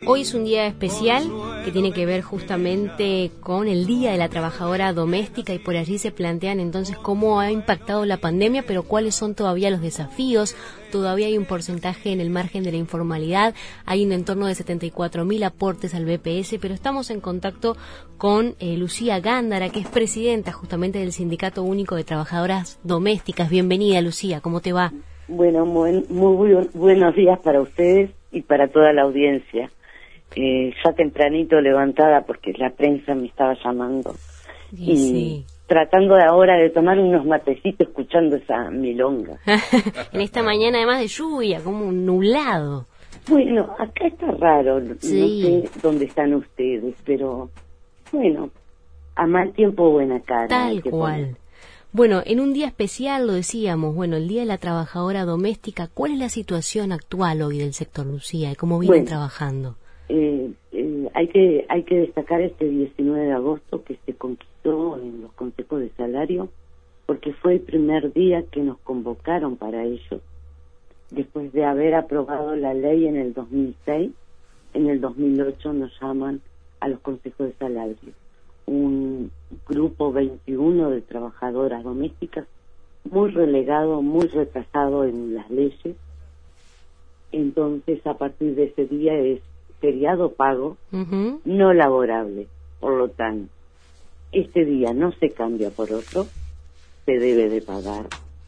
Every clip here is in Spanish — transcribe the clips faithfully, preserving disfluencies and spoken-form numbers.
Hoy es un día especial que tiene que ver justamente con el Día de la Trabajadora Doméstica y por allí se plantean entonces cómo ha impactado la pandemia, pero cuáles son todavía los desafíos. Todavía hay un porcentaje en el margen de la informalidad, hay un entorno de setenta y cuatro mil aportes al B P S, pero estamos en contacto con eh, Lucía Gándara, que es presidenta justamente del Sindicato Único de Trabajadoras Domésticas. Bienvenida, Lucía, ¿cómo te va? Bueno, muy, muy buenos días para ustedes y para toda la audiencia. Eh, ya tempranito levantada porque la prensa me estaba llamando sí, y sí. tratando de ahora de tomar unos matecitos escuchando esa milonga. En esta mañana además de lluvia, como un nublado. Bueno, acá está raro, sí. no sé dónde están ustedes, pero bueno, a mal tiempo buena cara. Tal cual. Poner. Bueno, en un día especial lo decíamos, bueno, el Día de la Trabajadora Doméstica, ¿cuál es la situación actual hoy del sector, Lucía, y cómo vienen bueno, trabajando? Eh, eh, hay que hay que destacar este diecinueve de agosto que se conquistó en los consejos de salario porque fue el primer día que nos convocaron para ello, después de haber aprobado la ley en el dos mil seis. En el dos mil ocho nos llaman a los consejos de salario, un grupo veintiuno de trabajadoras domésticas muy relegado, muy retrasado en las leyes. Entonces a partir de ese día es feriado pago, uh-huh. no laborable. Por lo tanto, este día no se cambia por otro, se debe de pagar.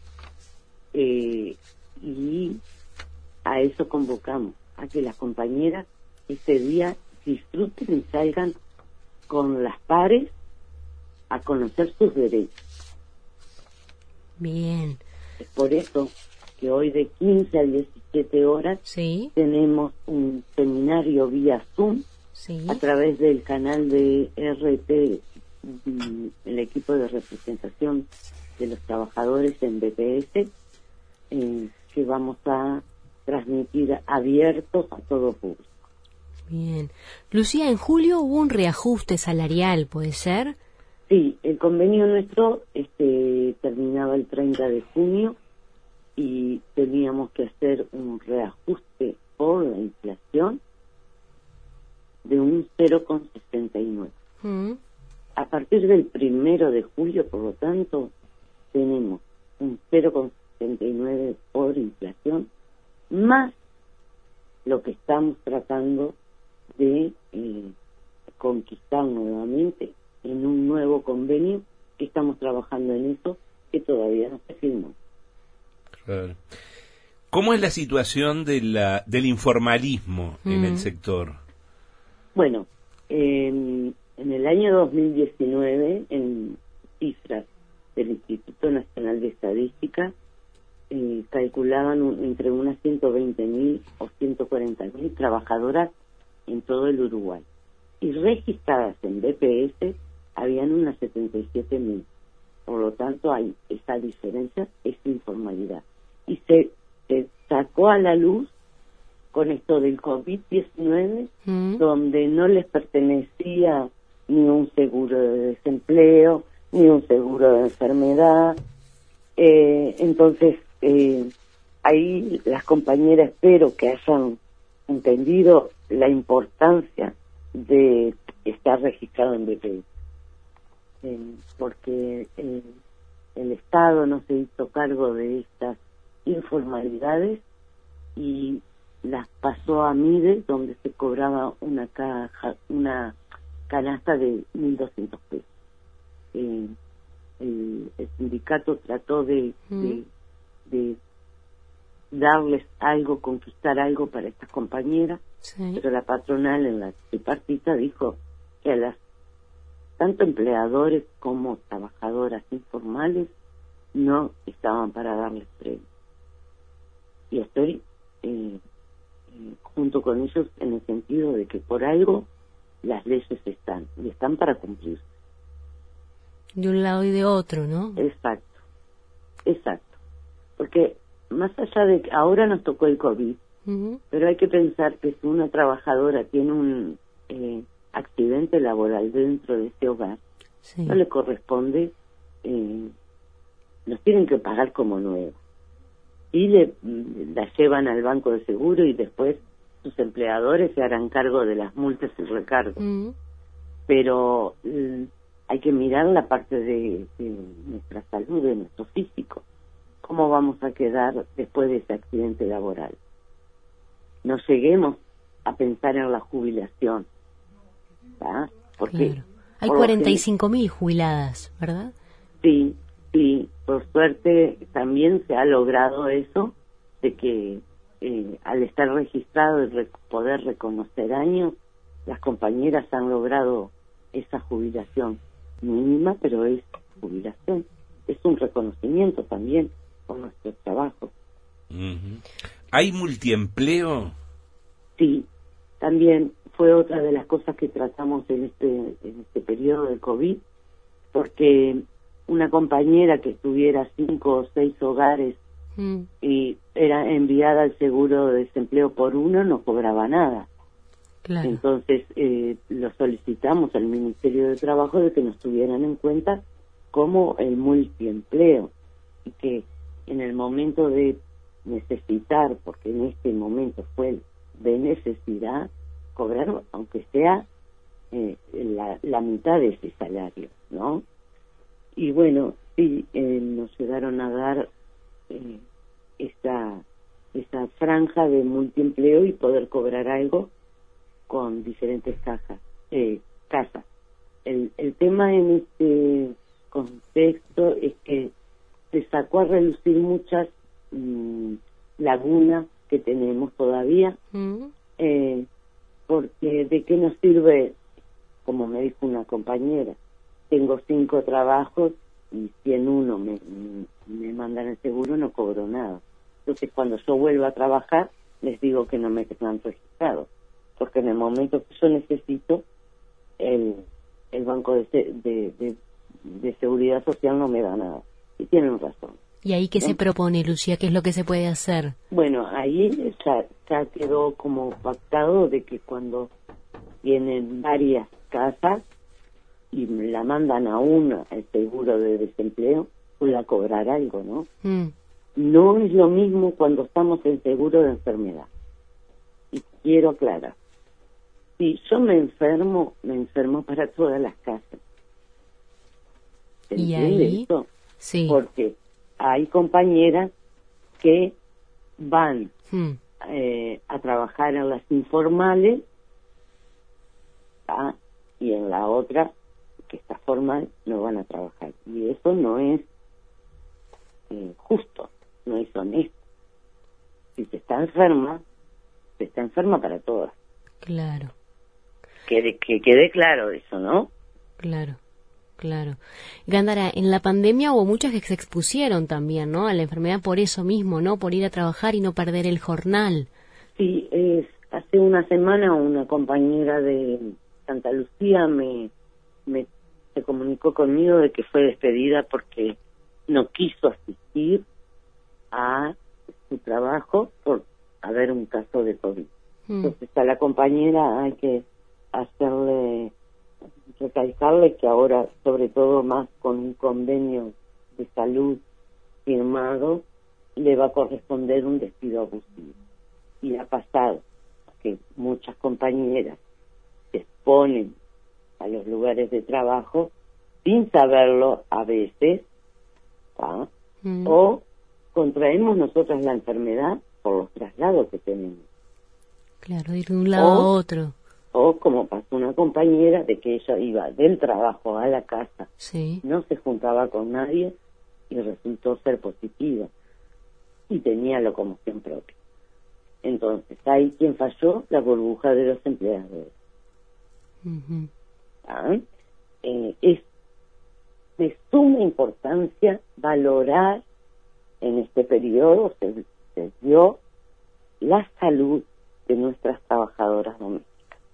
Eh, y a eso convocamos, a que las compañeras este día disfruten y salgan con las pares a conocer sus derechos. Bien. Es por eso que hoy de quince a diecisiete horas ¿sí? tenemos un seminario vía Zoom ¿sí? a través del canal de R T, el equipo de representación de los trabajadores en B P S, eh, que vamos a transmitir abiertos a todo público. Bien. Lucía, en julio hubo un reajuste salarial, ¿puede ser? Sí, el convenio nuestro este, terminaba el treinta de junio y teníamos que hacer un reajuste por la inflación de un cero coma sesenta y nueve. ¿Mm? A partir del primero de julio, por lo tanto, tenemos un cero coma sesenta y nueve por inflación, más lo que estamos tratando de eh, conquistar nuevamente en un nuevo convenio, que estamos trabajando en eso, que todavía no se firmó. Claro. ¿Cómo es la situación de la, del informalismo mm. en el sector? Bueno, en, en el año dos mil diecinueve, en cifras del Instituto Nacional de Estadística, eh, calculaban un, entre unas ciento veinte mil o ciento cuarenta mil trabajadoras en todo el Uruguay. Y registradas en B P S habían unas setenta y siete mil. Por lo tanto, hay esa diferencia, esa informalidad. Y se, se sacó a la luz con esto del COVID diecinueve, mm. donde no les pertenecía ni un seguro de desempleo, ni un seguro de enfermedad. Eh, entonces, eh, ahí las compañeras espero que hayan entendido la importancia de estar registrado en B P S. Eh, porque eh, el Estado no se hizo cargo de estas informalidades y las pasó a MIDE, donde se cobraba una caja, una canasta de mil doscientos pesos. Eh, el, el sindicato trató de, mm. de, de darles algo, conquistar algo para estas compañeras, sí. pero la patronal en la tripartita dijo que a las tanto empleadores como trabajadoras informales no estaban para darles premio. Y estoy eh, eh, junto con ellos en el sentido de que por algo las leyes están, y están para cumplirse. De un lado y de otro, ¿no? Exacto, exacto. Porque más allá de que ahora nos tocó el COVID, uh-huh. pero hay que pensar que si una trabajadora tiene un eh, accidente laboral dentro de ese hogar, sí. no le corresponde, eh, nos tienen que pagar como nueva. Y le, la llevan al banco de seguro y después sus empleadores se harán cargo de las multas y recargos. Mm. Pero eh, hay que mirar la parte de, de nuestra salud, de nuestro físico. ¿Cómo vamos a quedar después de ese accidente laboral? No lleguemos a pensar en la jubilación, ¿verdad? Porque claro. Hay cuarenta y cinco mil jubiladas, ¿verdad? Sí, sí. Por suerte también se ha logrado eso, de que eh, al estar registrado y rec- poder reconocer años, las compañeras han logrado esa jubilación mínima, pero es jubilación. Es un reconocimiento también por nuestro trabajo. Uh-huh. ¿Hay multiempleo? Sí, también fue otra de las cosas que tratamos en este en este periodo de COVID, porque una compañera que tuviera cinco o seis hogares mm. y era enviada al seguro de desempleo por uno, no cobraba nada. Claro. Entonces eh, lo solicitamos al Ministerio de Trabajo de que nos tuvieran en cuenta como el multiempleo y que en el momento de necesitar, porque en este momento fue de necesidad, cobrar aunque sea eh, la, la mitad de ese salario, ¿no? Y bueno, sí, eh, nos llegaron a dar eh, esa, esa franja de multiempleo y poder cobrar algo con diferentes cajas, eh, casas. El, el tema en este contexto es que se sacó a relucir muchas mmm, lagunas que tenemos todavía, mm. eh, porque de qué nos sirve, como me dijo una compañera, tengo cinco trabajos y si en uno me, me mandan el seguro no cobro nada. Entonces cuando yo vuelvo a trabajar les digo que no me han registrado, porque en el momento que yo necesito el, el banco de, de, de, de seguridad social no me da nada. Y tienen razón. ¿Y ahí qué ¿no? se propone, Lucía? ¿Qué es lo que se puede hacer? Bueno, ahí ya, ya quedó como pactado de que cuando tienen varias casas y la mandan a una el seguro de desempleo, pues a cobrar algo, ¿no? Mm. No es lo mismo cuando estamos en seguro de enfermedad. Y quiero aclarar. Si yo me enfermo, me enfermo para todas las casas. ¿Se ¿Y entiende ahí? Eso? Sí. Porque hay compañeras que van hmm. eh, a trabajar en las informales, ¿ah? Y en la otra, que está formal, no van a trabajar. Y eso no es eh, justo, no es honesto. Si se está enferma, se está enferma para todas. Claro. Que, que quede claro eso, ¿no? Claro. Claro. Gándara, en la pandemia hubo muchas que se expusieron también, ¿no? A la enfermedad por eso mismo, ¿no? Por ir a trabajar y no perder el jornal. Sí, es, hace una semana una compañera de Santa Lucía me, me se comunicó conmigo de que fue despedida porque no quiso asistir a su trabajo por haber un caso de COVID. Mm. Entonces a la compañera hay que hacerle... recalcarle que ahora, sobre todo más con un convenio de salud firmado, le va a corresponder un despido abusivo. Y ha pasado que muchas compañeras se exponen a los lugares de trabajo sin saberlo a veces, ¿ah? mm. o contraemos nosotras la enfermedad por los traslados que tenemos. Claro, ir de un lado o, a otro. O como pasó una compañera de que ella iba del trabajo a la casa, sí. no se juntaba con nadie y resultó ser positiva y tenía locomoción propia. Entonces, ahí quien falló, la burbuja de los empleadores. Uh-huh. ¿Ah? Eh, es de suma importancia valorar en este periodo, se, se dio la salud de nuestras trabajadoras domésticas.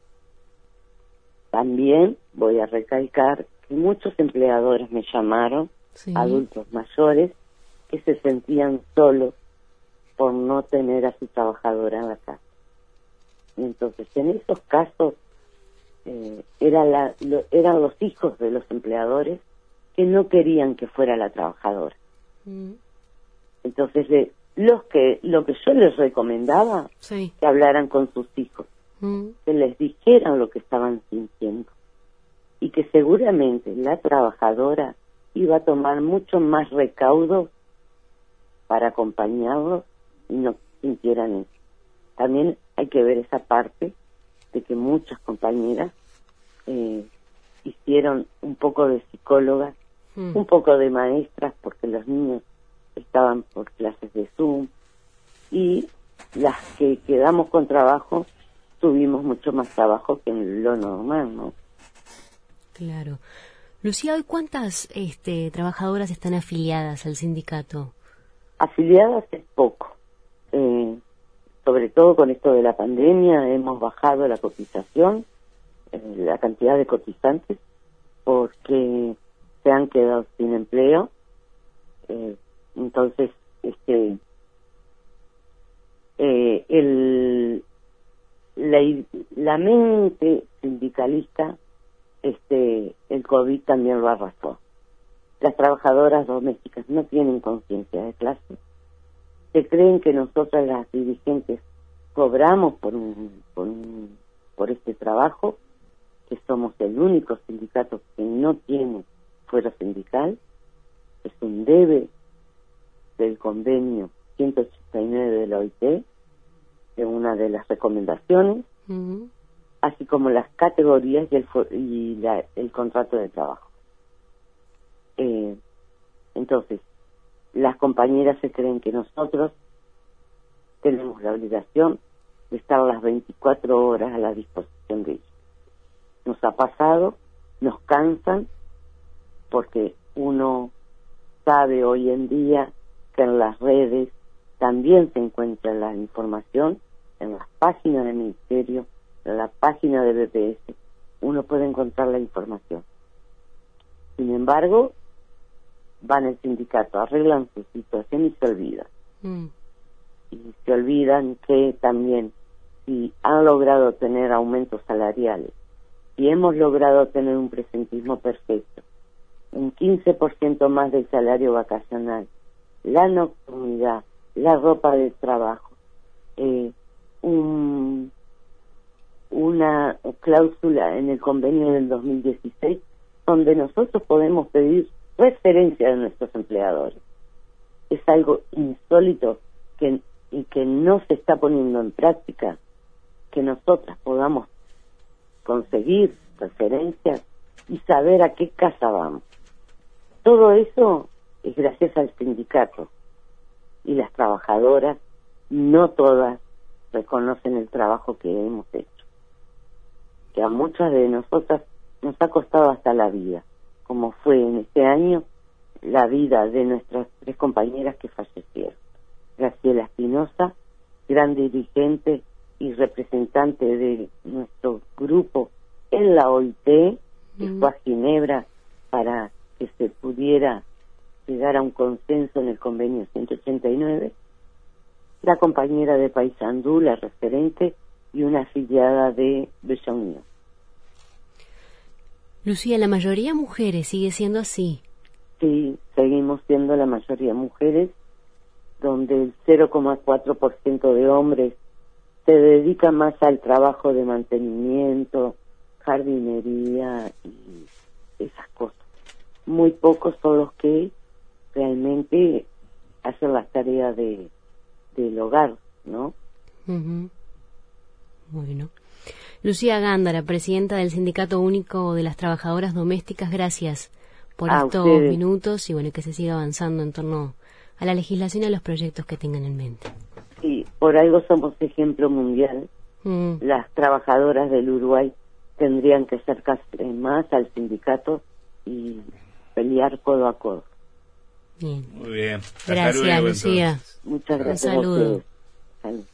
También voy a recalcar que muchos empleadores me llamaron, sí. adultos mayores, que se sentían solos por no tener a su trabajadora en la casa. Y entonces, en esos casos, eh, era la, lo, eran los hijos de los empleadores que no querían que fuera la trabajadora. Mm. Entonces, le, los que lo que yo les recomendaba, sí. que hablaran con sus hijos, mm. que les dijeran lo que estaban sintiendo, y que seguramente la trabajadora iba a tomar mucho más recaudo para acompañarlos y no sintieran eso. También hay que ver esa parte de que muchas compañeras eh, hicieron un poco de psicólogas, mm. un poco de maestras, porque los niños estaban por clases de Zoom, y las que quedamos con trabajo tuvimos mucho más trabajo que en lo normal, ¿no? Claro. Lucía, ¿hoy cuántas este, trabajadoras están afiliadas al sindicato? Afiliadas es poco. Eh, sobre todo con esto de la pandemia hemos bajado la cotización, eh, la cantidad de cotizantes, porque se han quedado sin empleo. Eh, entonces, este, eh, el, la, la mente sindicalista, este, el COVID también lo arrasó. Las trabajadoras domésticas no tienen conciencia de clase. Se creen que nosotras las dirigentes cobramos por un, por un, por este trabajo, que somos el único sindicato que no tiene fuero sindical. Es un debe del convenio ciento ochenta y nueve de la O I T, de una de las recomendaciones, uh-huh. así como las categorías y el, y la, el contrato de trabajo. Eh, entonces, las compañeras se creen que nosotros tenemos la obligación de estar las veinticuatro horas a la disposición de ellos. Nos ha pasado, nos cansan, porque uno sabe hoy en día que en las redes también se encuentra la información, en las páginas del Ministerio, en la página de B P S, uno puede encontrar la información. Sin embargo, van al sindicato, arreglan su situación y se olvidan. Mm. Y se olvidan que también, si han logrado tener aumentos salariales, si hemos logrado tener un presentismo perfecto, un quince por ciento más del salario vacacional, la nocturnidad, la ropa de trabajo, eh, un, una cláusula en el convenio del dos mil dieciséis donde nosotros podemos pedir referencia de nuestros empleadores. Es algo insólito que, y que no se está poniendo en práctica, que nosotras podamos conseguir referencias y saber a qué casa vamos. Todo eso es gracias al sindicato, y las trabajadoras no todas reconocen el trabajo que hemos hecho, que a muchas de nosotras nos ha costado hasta la vida, como fue en este año la vida de nuestras tres compañeras que fallecieron. Graciela Espinosa, gran dirigente y representante de nuestro grupo en la O I T, que mm. fue a Ginebra para que se pudiera llegar a un consenso en el convenio ciento ochenta y nueve, la compañera de Paysandú, la referente, y una afiliada de Bella Unión. Lucía, ¿la mayoría mujeres sigue siendo así? Sí, seguimos siendo la mayoría mujeres, donde el cero coma cuatro por ciento de hombres se dedica más al trabajo de mantenimiento, jardinería y esas cosas. Muy pocos son los que realmente hacen las tareas de del hogar, ¿no? Uh-huh. Bueno. Lucía Gándara, presidenta del Sindicato Único de las Trabajadoras Domésticas, gracias por a estos ustedes. minutos y bueno, que se siga avanzando en torno a la legislación y a los proyectos que tengan en mente. Sí, por algo somos ejemplo mundial. Mm. Las trabajadoras del Uruguay tendrían que acercarse más al sindicato y pelear codo a codo. Bien. Muy bien. Gracias, luego, Lucía. Muchas gracias. Un saludo. Salud.